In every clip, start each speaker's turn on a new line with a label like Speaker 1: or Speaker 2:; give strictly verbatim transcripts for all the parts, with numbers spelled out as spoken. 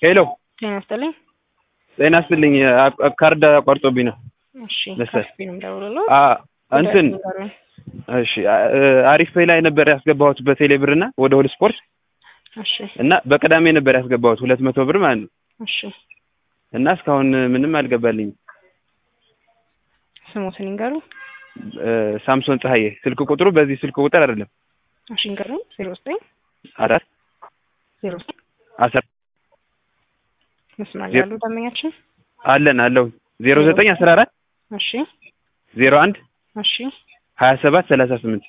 Speaker 1: ሄሎ
Speaker 2: ጤና ይስጥልኝ።
Speaker 1: ጤና ይስጥልኝ። ካርድ አቋርጦብኝ ነው።
Speaker 2: እሺ
Speaker 1: መሰል
Speaker 2: ካስፒ ነው ደውሎ
Speaker 1: አ እንትን እሺ አሪፍ ፔይ ላይ ነበር ያስገባሁት በቴሌ ብርና ወደ ሆል ስፖርት
Speaker 2: እሺ
Speaker 1: እና በቀዳሜ ነበር ያስገባሁት ሁለት መቶ ብር ማለት ነው።
Speaker 2: እሺ
Speaker 1: እና እስካሁን ምንም አልገባልኝም።
Speaker 2: ስሙትን ይንገሩ።
Speaker 1: ሳምሶን ፀሐዬ ስልክ ቁጥሩ በዚህ ስልክ ቁጥር አይደለም።
Speaker 2: እሺ ይንገሩ። ዜሮ ዘጠኝ
Speaker 1: አራት
Speaker 2: ዜሮ ዘጠኝ
Speaker 1: አስር
Speaker 2: መስማል ያሉ ደንበኛችን
Speaker 1: አለን አለው ዜሮ ዘጠኝ አስራ አራት
Speaker 2: እሺ
Speaker 1: ዜሮ አንድ
Speaker 2: እሺ
Speaker 1: ሀያ ሰባት ሰላሳ ስምንት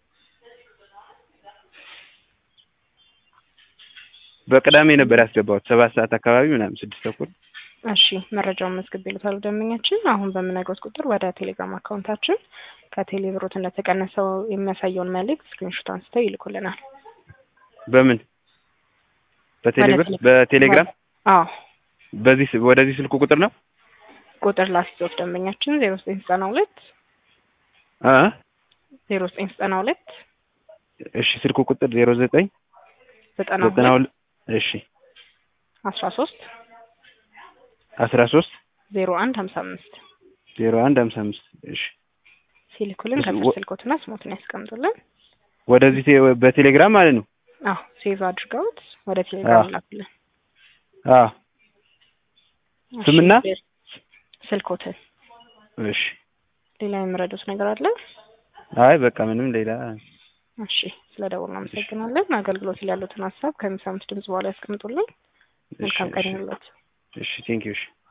Speaker 1: በቅዳሜ ነበር ያስገባሁት ሰባት ሰዓት አካባቢ ምናምን ስድስት ተኩል።
Speaker 2: እሺ መረጃውን መዝግብ ይሉታል ደንበኛችን። አሁን በምነግሮት ቁጥር ወደ ቴሌግራም አካውንታችን ከቴሌ ብሮት እንደተቀነሰው የሚያሳየውን መልእክት ስክሪንሾት አንስተው ይልኩልናል።
Speaker 1: በምን በቴሌብር በቴሌግራም?
Speaker 2: አዎ
Speaker 1: በዚህ ወደዚህ ስልኩ ቁጥር ነው
Speaker 2: ቁጥር ላስይዞት ደንበኛችን ዜሮ ዘጠኝ ዘጠና ሁለት
Speaker 1: አ
Speaker 2: ዜሮ ዘጠኝ ዘጠና ሁለት
Speaker 1: እሺ ስልኩ ቁጥር ዜሮ ዘጠኝ
Speaker 2: ዘጠና ሁለት
Speaker 1: እሺ
Speaker 2: አስራ ሶስት
Speaker 1: አስራ ሶስት
Speaker 2: ዜሮ አንድ ሀምሳ አምስት
Speaker 1: ዜሮ አንድ ሀምሳ አምስት እሺ
Speaker 2: ሲልኩልን ከስር ስልኮትና ስሞትን ያስቀምጡልን።
Speaker 1: ወደዚህ በቴሌግራም ማለት ነው።
Speaker 2: አዎ ሴቭ አድርገውት ወደ ቴሌግራም ላኩልን።
Speaker 1: አዎ ስምና
Speaker 2: ስልኮትን።
Speaker 1: እሺ
Speaker 2: ሌላ የምረዱት ነገር አለ?
Speaker 1: አይ በቃ ምንም ሌላ።
Speaker 2: እሺ ስለደወልን አመሰግናለን። አገልግሎት ላይ ያሉትን ሀሳብ ከሚሰሙት ድምጽ በኋላ ያስቀምጡልን። መልካም ቀን ይሁንላችሁ።
Speaker 1: እሺ ቴንክ ዩ። እሺ